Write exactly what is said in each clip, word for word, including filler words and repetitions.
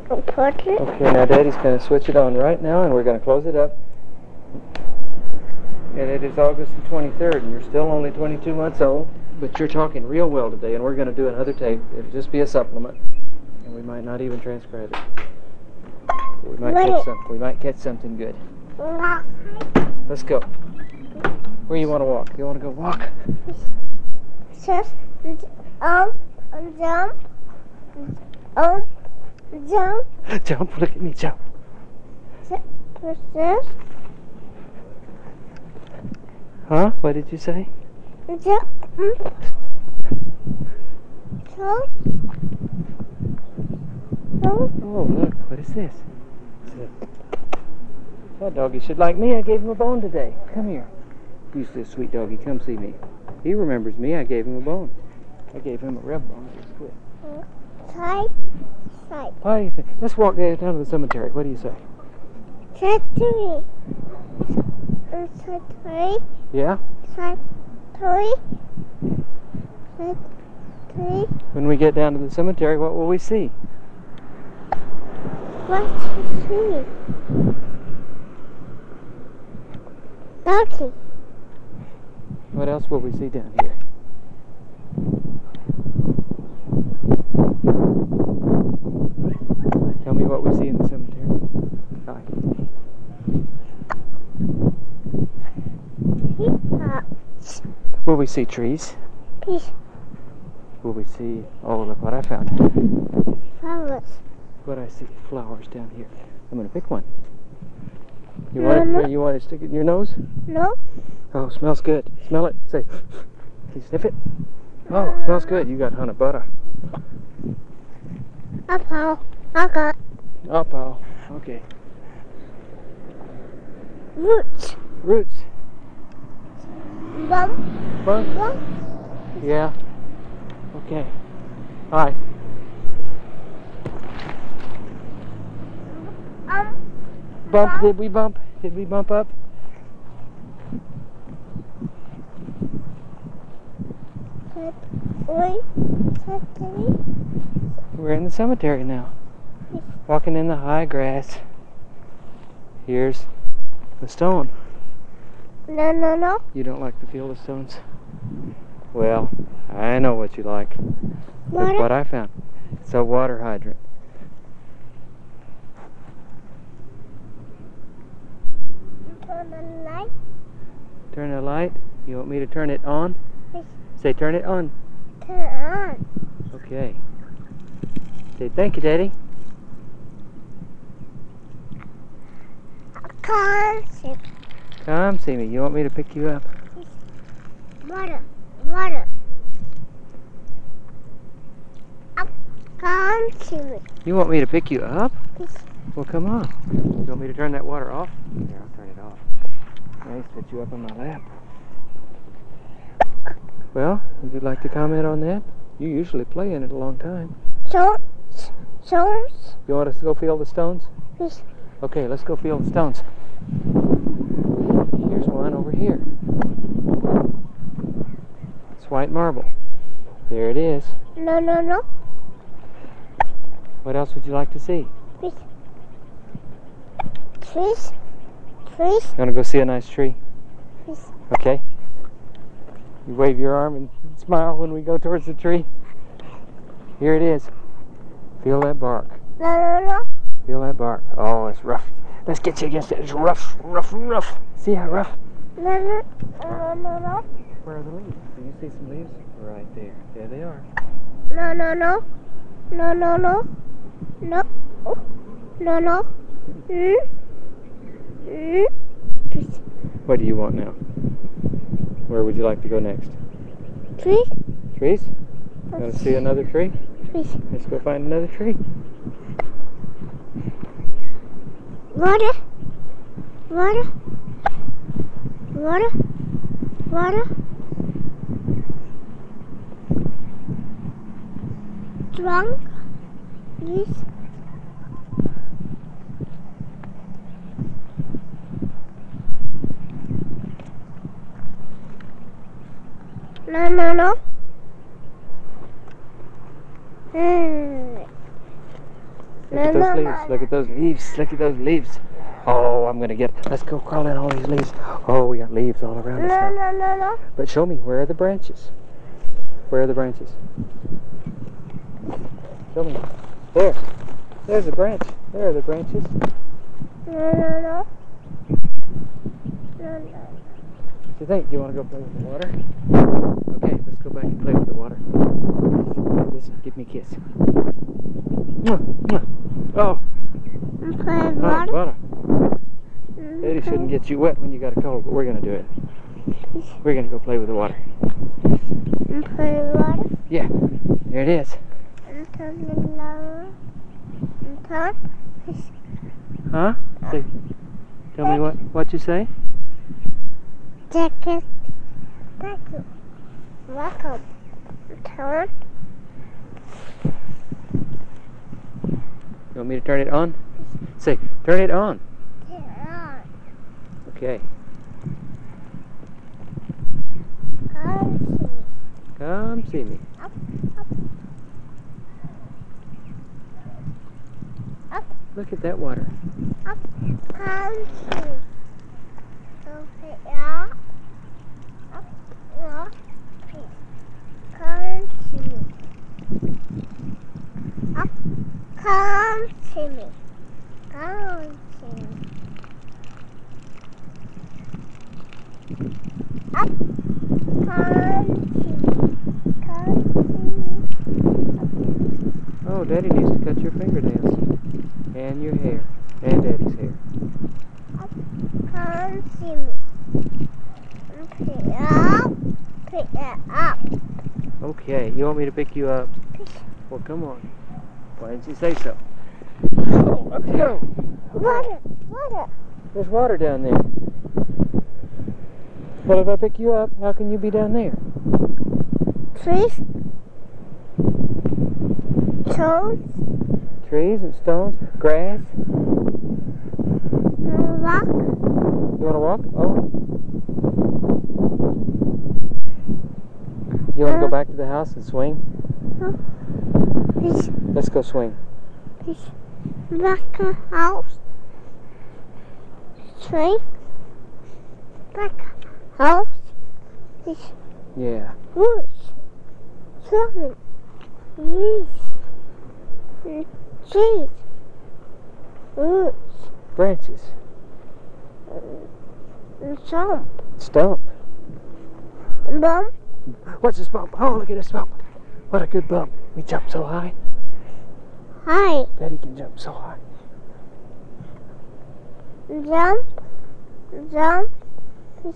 Put it. Okay, now Daddy's going to switch it on right now, and we're going to close it up. And it is August the twenty-third, and you're still only twenty-two months old, but you're talking real well today, and we're going to do another tape. It'll just be a supplement, and we might not even transcribe it. We might catch some, we might catch something good. Let's go. Where you want to walk? You want to go walk? Just um jump um jump. Jump! Look at me, jump. This. Huh? What did you say? Jump. Jump. Oh, look! What is this? That doggy should like me. I gave him a bone today. Come here. You this sweet doggy. Come see me. He remembers me. I gave him a bone. I gave him a rub bone. Just quit. Side. Side. What do you think? Let's walk down to the cemetery. What do you say? Cemetery. Cemetery. Yeah? Cemetery. Cemetery. When we get down to the cemetery, what will we see? What you see? Doggy. What else will we see down here? Tell me what we see in the cemetery. Hi. Will we see trees? Peace. Will we see... Oh, look what I found. Flowers. What I see? Flowers down here. I'm going to pick one. You No, want it? no. You want to stick it in your nose? No. Oh, smells good. Smell it. Say, can you sniff it? Oh, smells good. You got honey butter. Apple. I got Oh, pal. Okay. roots. Roots. Bump. Bump? Bump. Yeah. Okay. Hi. Um. Bump. Did we bump? Did we bump up? Oi. Cemetery. We're in the cemetery now. Walking in the high grass. Here's the stone. No, no, no. You don't like the feel of stones? Well, I know what you like. Look Water. what I found. It's a water hydrant. Turn the light. Turn the light. You want me to turn it on? Yes. Say turn it on. Turn on. Okay. Say thank you, Daddy. Come see. Come see me. You want me to pick you up? Water. Water. Up. Come see me. You want me to pick you up? Yes. Well, come on. You want me to turn that water off? Here, I'll turn it off. Nice, put you up on my lap. Well, would you like to comment on that? You usually play in it a long time. Stones. Stones. You want us to go feel the stones? Yes. Okay, let's go feel the stones. Here's one over here. It's white marble. There it is. No, no, no. What else would you like to see? Yes. Trees. Trees. You want to go see a nice tree? Yes. Okay. You wave your arm and smile when we go towards the tree. Here it is. Feel that bark. No, no, no. Feel that bark. Oh, it's rough. Let's get you against it. It's rough, rough, rough. See how rough? No, no, no, no, no. Where are the leaves? Do you see some leaves? Right there. There they are. No, no, no. No, no, no. No. No, no. Mm. Mm. What do you want now? Where would you like to go next? Tree. Trees? You want to see another tree? Trees. Let's go find another tree. Water. Water. Water. Water. Drunk. Yes. No, no, no. Hmm. Look at No, those no, leaves. no. Look at those leaves. Look at those leaves. Oh, I'm gonna get. Let's go crawl in all these leaves. Oh, we got leaves all around us No, now. no, no, no. But show me, where are the branches? Where are the branches? Show me. There. There's a branch. There are the branches. No, no, no. No, no. What do you think? Do you want to go play with the water? Okay, let's go back and play with the water. Listen, give me a kiss. Mwah, mwah. Oh, I'm playing oh, water. water. Mm, Daddy shouldn't get you wet when you got a cold, but we're gonna do it. We're gonna go play with the water. I'm playing water. Yeah, there it is. I'm turning lower. I'm turning. Huh? Say, tell me what what you say. Jacket. Thank you. Welcome. Turn. You want me to turn it on? Say, turn it on. Turn. Okay. Come see. Come see me. Up, up. Up, Look at that water. up. Come see. Okay, yeah. Up, yeah. Come see me. Up. Come see me. Come see me. Up. Come see me. Come see me. Oh, Daddy needs to cut your fingernails. And your hair. And Daddy's hair. Up. Come see me. Pick it up. Pick it up. Okay, you want me to pick you up? Well, come on. Why didn't you say so? Oh, let's go. Water. Water. There's water down there. Well, if I pick you up, how can you be down there? Trees. Toes. Trees and stones, grass. Rock. You want to walk? Oh. You want to go back to the house and swing? Fish. Let's go swing. Fish. Back a house. Tree. Back a house. Fish. Yeah. Woods. Swimming. Leaves. Mm, Trees. Woods. Branches. And Stump. Stump. Bump. What's this bump? Oh, look at this bump. What a good bump. We jump so high. Hi. Daddy can jump so high. Jump. Jump. Fish.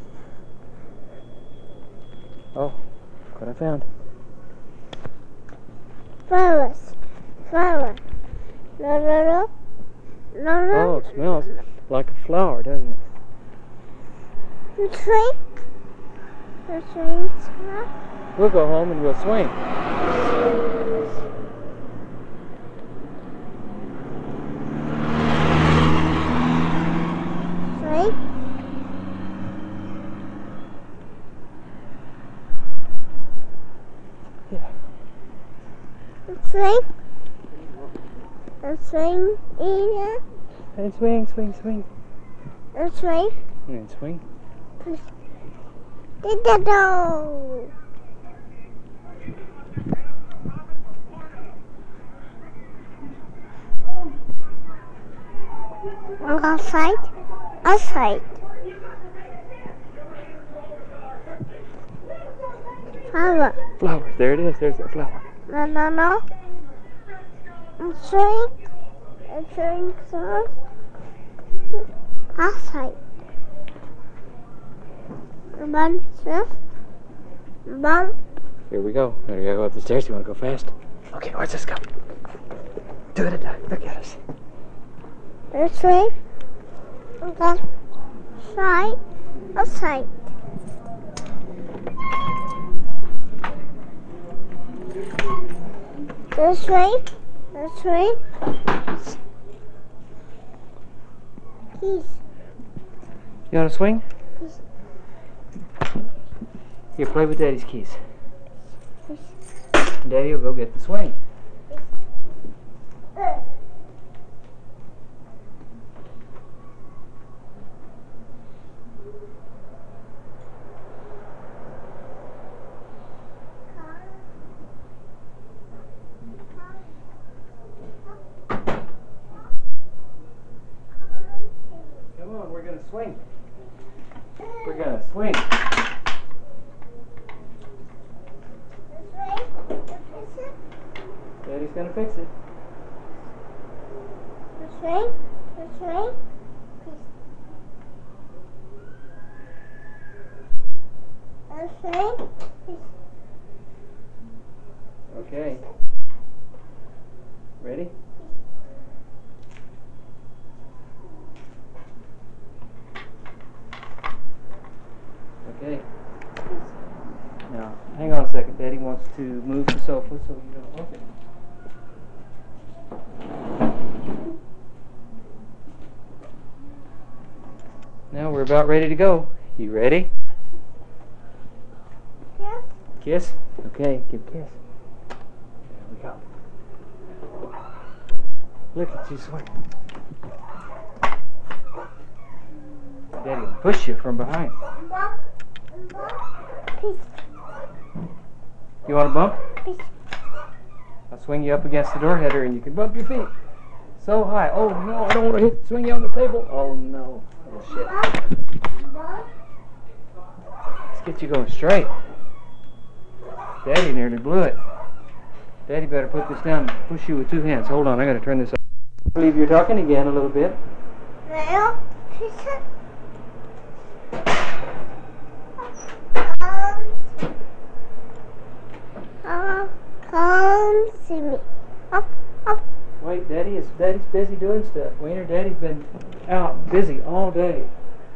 Oh, look what I found. Flowers. Flower. No, no, no. No, no. Oh, it smells like a flower, doesn't it? The tree. The tree smell. We'll go home and we'll swing. Tree. Yeah. The tree. The swing either. And swing, swing, swing. The tree. And swing. Did the door. Outside. Outside. Flower. Flowers. There it is. There's that flower. No, no, no. A tree. A tree sauce. Outside. A bunch of bump. Here we go. There you go up the stairs. You want to go fast? Okay, where's this go? Do it. Look at us. A tree. Outside. Outside. This way. This way. Keys. You want to swing? Keys. Here, play with Daddy's keys. And Daddy will go get the swing. gonna fix it. This way. This way. This way. Okay. Ready? Okay. Now, hang on a second. Daddy wants to move the sofa so you don't look at it. Now we're about ready to go. You ready? Yes. Kiss? Okay, give a kiss. There we go. Look at you sweat. Daddy will push you from behind. Peace. You want a bump? Peace. I'll swing you up against the door header and you can bump your feet. So high. Oh no, I don't want to hit swing you on the table. Oh no. Oh shit. Let's get you going straight. Daddy nearly blew it. Daddy better put this down and push you with two hands. Hold on, I gotta turn this off. I believe you're talking again a little bit. Now, peace. Um, come see me. Up, up. Wait, Daddy is Daddy's busy doing stuff. Wiener, Daddy's been out busy all day.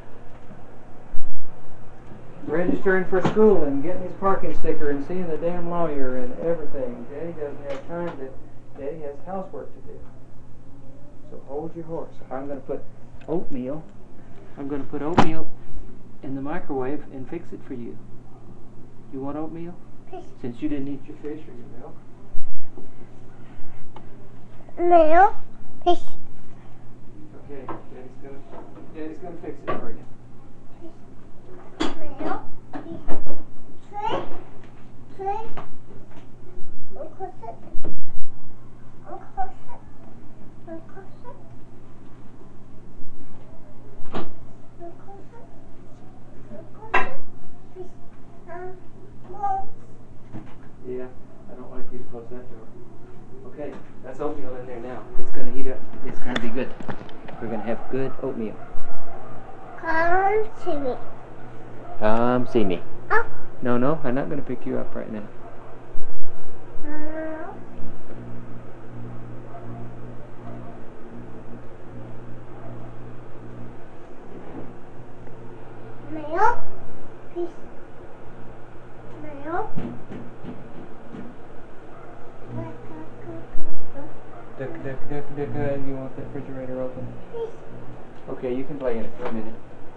Registering for school and getting his parking sticker and seeing the damn lawyer and everything. Daddy doesn't have time to, Daddy has housework to do. So hold your horse. I'm going to put oatmeal, I'm going to put oatmeal in the microwave and fix it for you. You want oatmeal? Peace. Since you didn't eat your fish or your milk. Now, peace. Okay, Daddy's going to, Daddy's going to fix it for you. Now, peace. Tray. Tray. Uncle sit. Uncle sit. Uncle sit. Uncle sit. Uncle sit. Peace. Um, close. Yeah, I don't like you to close that door. Okay, that's oatmeal in there now. It's going to heat up. It's going to be good. We're going to have good oatmeal. Come to me. Come see me. Up. No, no, I'm not going to pick you up right now. Now. Now. Peace. Now. Duck, duck, duck, duck, uh, you want the refrigerator open? Peace. Okay, you can play in it for a minute.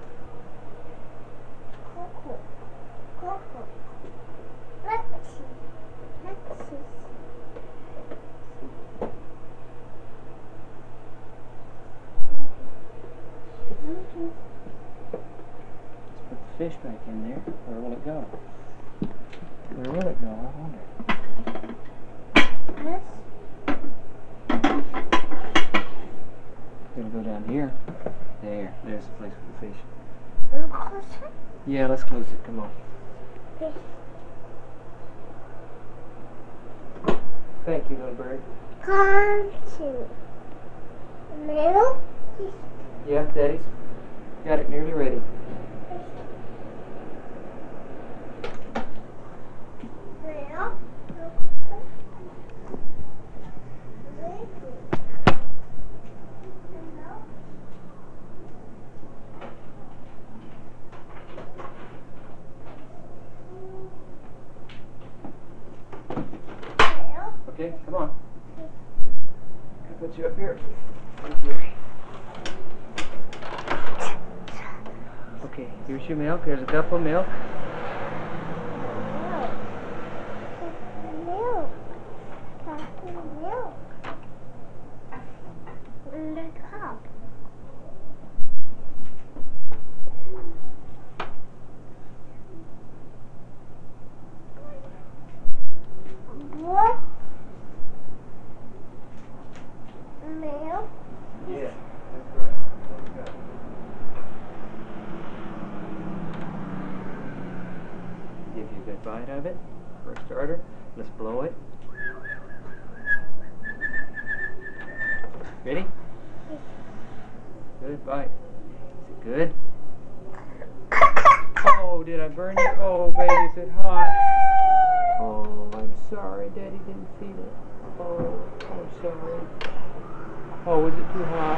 Coco. Coco. Lexi. Lexi. Let's put the fish back in there. Where will it go? Where will it go? I wonder. This. It'll go down here. There. There's the place for the fish. And close it. Yeah, let's close it. Come on. Peace. Thank you, little bird. Come to me. Now. Peace. Yeah, Daddy's got it nearly ready. Now. Okay, come on. I'll put you up here. Thank you. Okay, here's your milk. There's a cup of milk. Milk. Milk. In the cup. What? Milk. Yeah, that's right. There we go. Give you a good bite of it for a starter. Let's blow it. Ready? Good bite. Is it good? Oh, did I burn you? Oh, baby, is it hot? Oh, I'm sorry. Daddy didn't feel it. Oh, I'm sorry. Oh, was it too hot?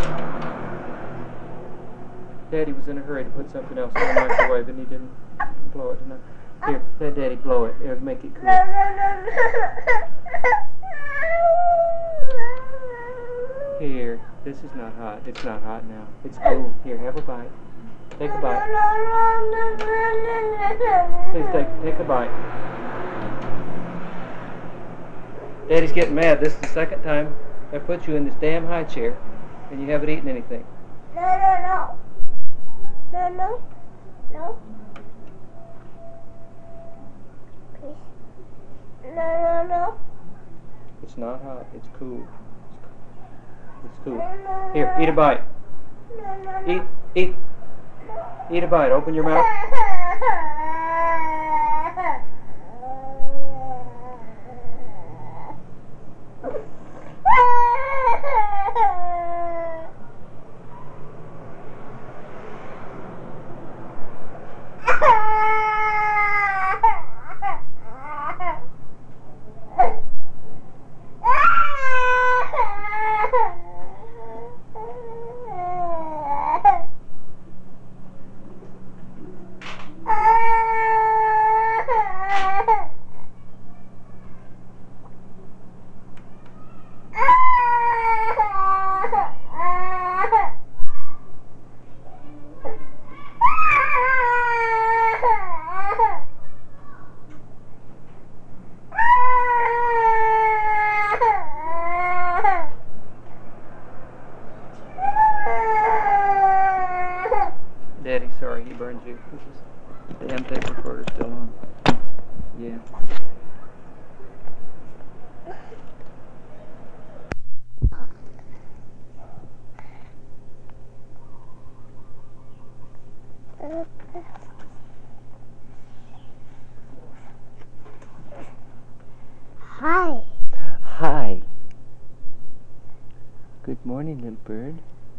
Daddy was in a hurry to put something else in the microwave and he didn't blow it enough. Here, let Daddy blow it. It'll make it cool. Here, this is not hot. It's not hot now. It's cool. Here, have a bite. Take a bite. Please take take a bite. Daddy's getting mad. This is the second time I put you in this damn high chair and you haven't eaten anything. No, no, no. No, no. No. Please. No, no, no. It's not hot. It's cool. It's cool. Here, eat a bite. No, no, no. Eat, eat. Eat a bite. Open your mouth. Daddy, sorry he burned you. This is, the damn tape recorder's still on. Yeah. Hi. Hi. Good morning, little bird.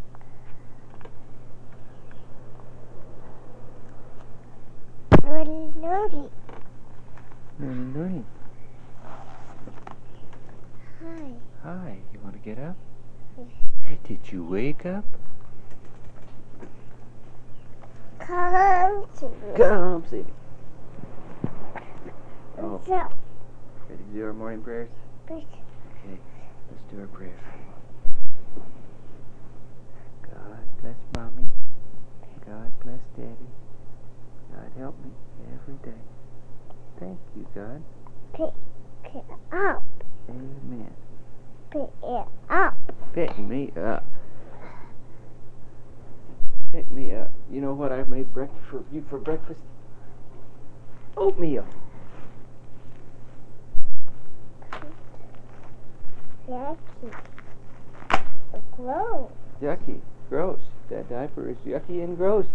Naughty, naughty. Morning, morning. Hi. Hi. You want to get up? Yes. Did you wake up? Come to me. Come, see me. Oh, So, ready to do our morning prayers? please. Okay, let's do our prayer. God bless Mommy. God bless Daddy. God help me every day. Thank you, God. Pick it up. Amen. Pick it up. Pick me up. Pick me up. You know what I made breakfast for you for breakfast? Oatmeal. Yucky. Gross. Yucky. Gross. That diaper is yucky and gross.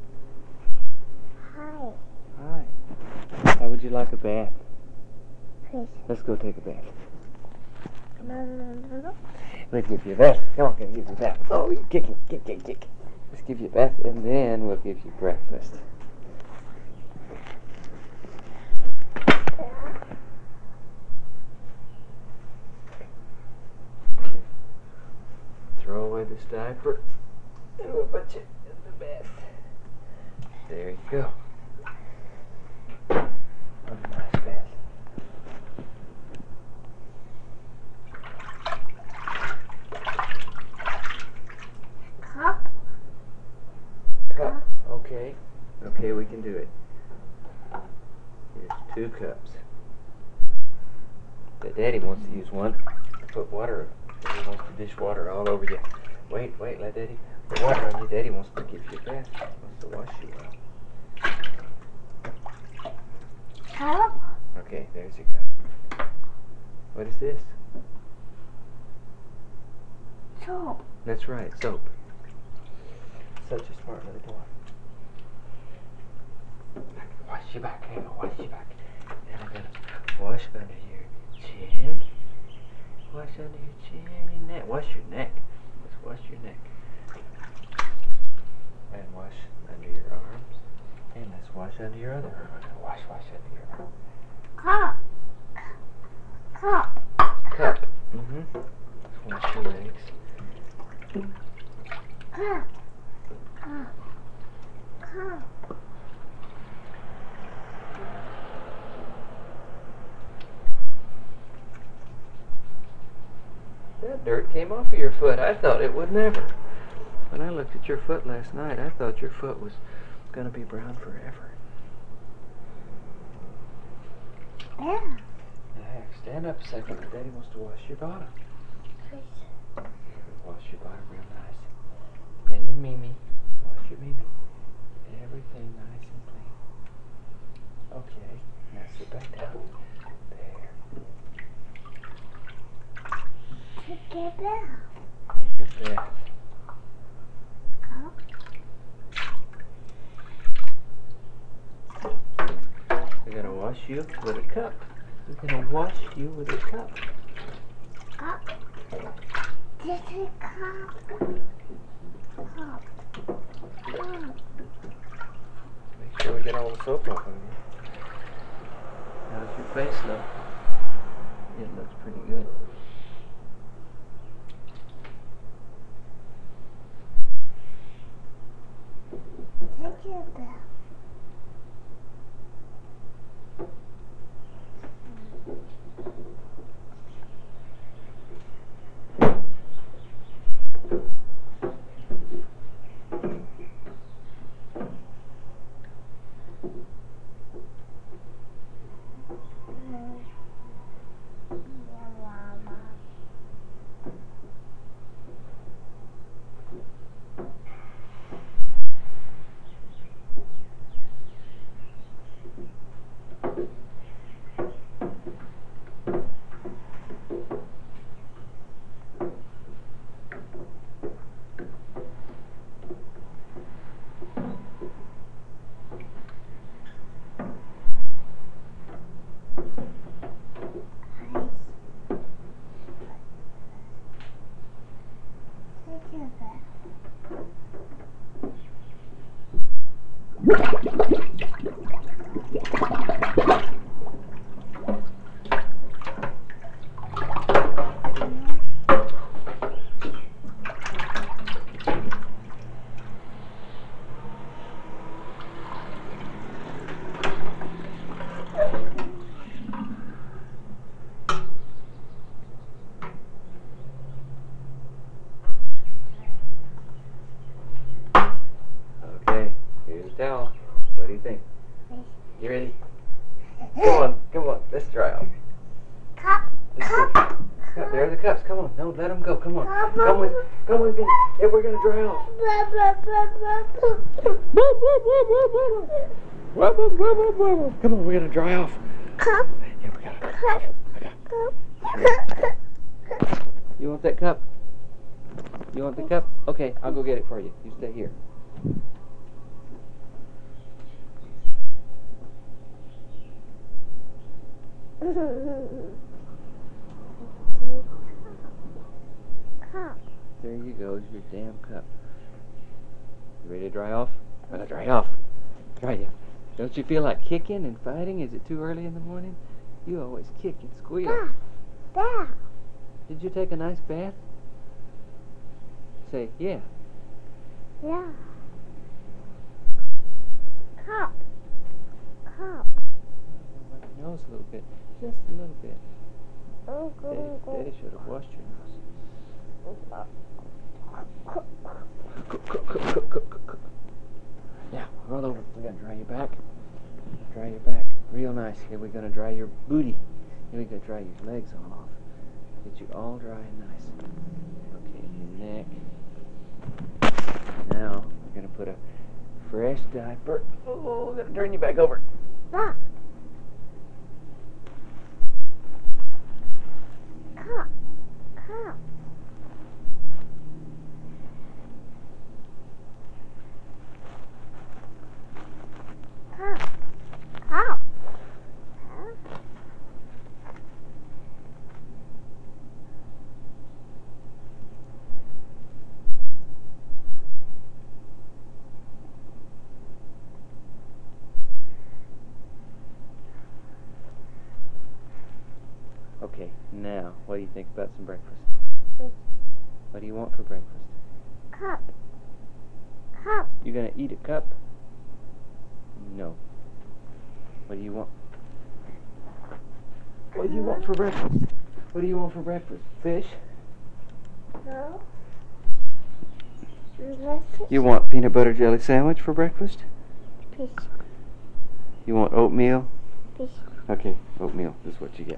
Hi. Hi. How would you like a bath? Please. Let's go take a bath. No, no, no, no. Let's give you a bath. Come on, can I give you a bath? Oh, you're kicking, kick, kick, kick. Let's give you a bath and then we'll give you breakfast. Throw away this diaper and we'll put you in the bath. There you go. What a nice bath. Cup. Cup. Okay. Okay, we can do it. Here's two cups. But Daddy wants to use one to put water. Daddy wants to dish water all over you. Wait, wait, let Daddy put water on you. Daddy wants to give you a bath. Wants to wash you well. Cup. Okay, there's your cup. What is this? Soap. That's right, soap. Such a smart little boy. Wash your back. Hang on, wash your back. And I'm gonna wash under your chin Wash under your chin, your neck. Wash your neck. Let's wash your neck. And wash under your arms. And let's wash under your other arm. Wash, wash under your arm. Cup. Cup. Cup. Mm-hmm. Let's wash your legs. Cup. Cup. Cup. That dirt came off of your foot. I thought it would never. When I looked at your foot last night, I thought your foot was going to be brown forever. Yeah. Now, stand up a second. Daddy wants to wash your bottom. Wash your bottom real nice. And your Mimi. Wash your Mimi. Everything nice and clean. Okay. Now sit back down. There. Take it out. Make a bath. Cup. We're going to wash you with a cup. We're going to wash you with a cup. Cup. This is cup. Cup. Cup. Make sure we get all the soap off of you. How's your face look? It looks pretty good. Take it back. Okay, here's the towel. What do you think? You ready? Come on, come on, let's dry off. Cup. Let's go. Cup. Cup, there are the cups. Come on, don't let them go. Come on, come with, come with me. And we're gonna dry off. Blah, blah, blah, blah, blah. Come on, we're gonna dry off. Cup. Yeah, we gotta. Cup. Cup. You want that cup? You want the cup? Okay, I'll go get it for you. You stay here. Cup. There you go, your damn cup. You ready to dry off? I'm gonna dry off. Try ya. Don't you feel like kicking and fighting? Is it too early in the morning? You always kick and squeal. Bath. Bath. Did you take a nice bath? Say, yeah. Yeah. Cup. Cup. Wipe your nose a little bit. Just a little bit. Oh, Daddy, go, Daddy should have washed your nose. go. Now, roll over. We're going to dry your back. Dry your back real nice. Here we're going to dry your booty. Here we're going to dry your legs all off. Get you all dry and nice. Okay, your neck. Now, we're going to put a fresh diaper. Oh, I'm going to turn you back over. Back. Cup. Cup. Cup. Cup. Okay, now, what do you think about some breakfast? Fish. What do you want for breakfast? Cup. Cup. You gonna eat a cup? No. What do you want? What do you want for breakfast? What do you want for breakfast? Fish? No. Breakfast. You want peanut butter jelly sandwich for breakfast? Fish. You want oatmeal? Fish. Okay, oatmeal is what you get.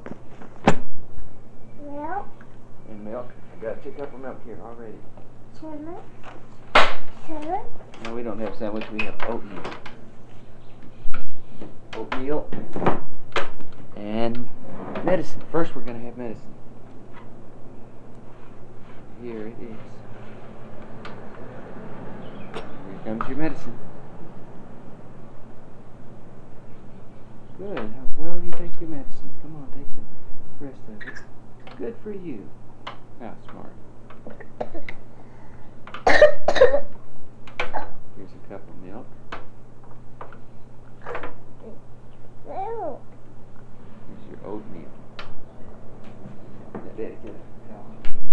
Milk. And milk? I got you a cup of milk here already. Salmon. Salmon. No, we don't have sandwich, we have oatmeal. Oatmeal and medicine. First we're going to have medicine. Here it is. Here comes your medicine. Good. How well you take your medicine. Come on, take the rest of it. Good for you. How smart. Here's a cup of milk. Milk. Here's your oatmeal. Now, Daddy, get a towel.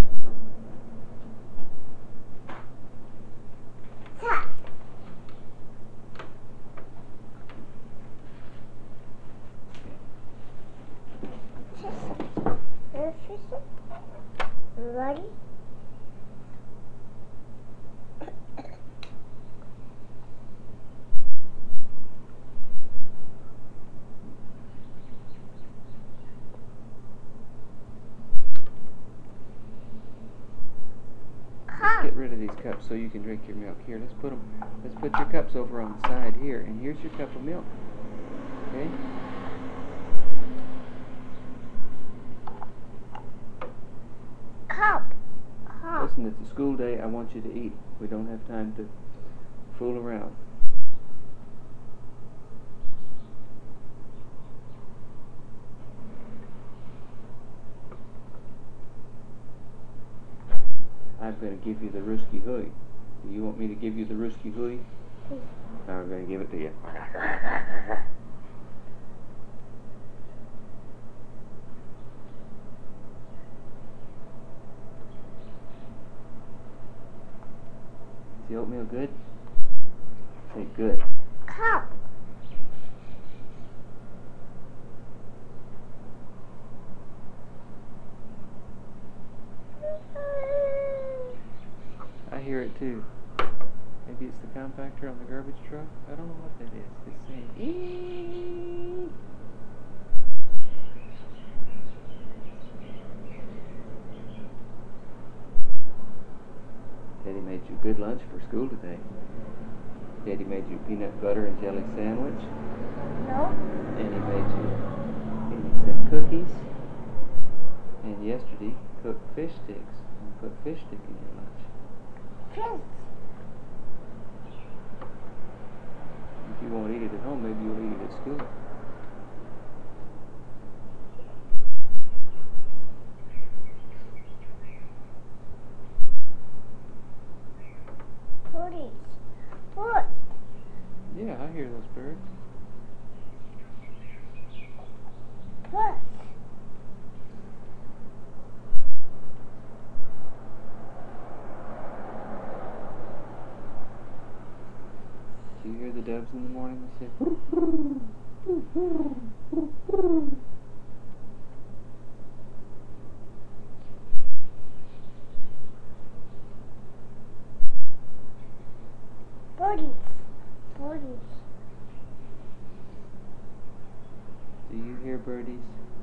Tap. Ready? Let's get rid of these cups so you can drink your milk. Here, let's put them. Let's put your cups over on the side here, and here's your cup of milk. Okay. Cup. Cup. Listen, it's a school day. I want you to eat. We don't have time to fool around. I'm going to give you the Ruski Hui. Do you want me to give you the Ruski Hui? Please. I'm going to give it to you. Is the oatmeal good? Say good. Cup. I hear it too. Maybe it's the compactor on the garbage truck. I don't know what that is. It's saying eee. Daddy made you good lunch for school today. Daddy made you peanut butter and jelly sandwich. No. And he made you and he sent cookies. And yesterday cooked fish sticks and put fish stick in your lunch. Fish. If you won't eat it at home, maybe you'll eat it at school. Birdies. What? Yeah, I hear those birds. What? Do you hear the doves in the morning? They say, Birdies. Birdies. do you hear birdies?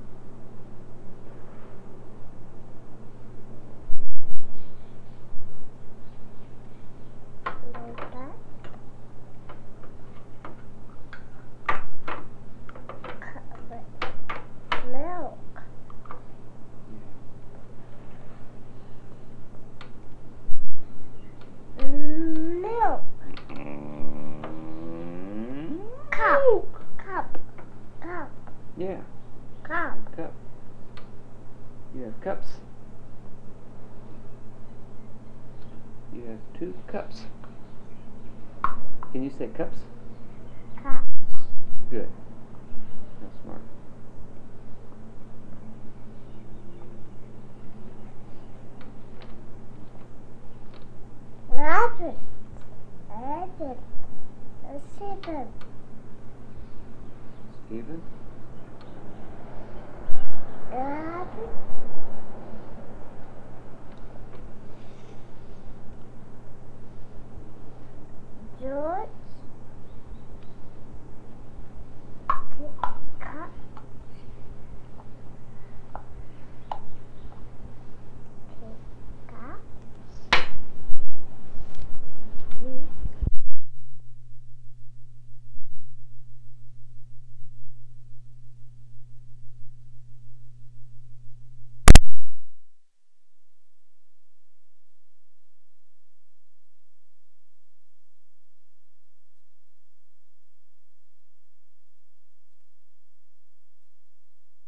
Like that. Cup. Milk. Milk. Cup. Cup. Cup. Yeah, Cup. cup. You have cups. You have two cups. Can you say cups? Cup. Good. That's smart. Stephen. Stephen? Uh,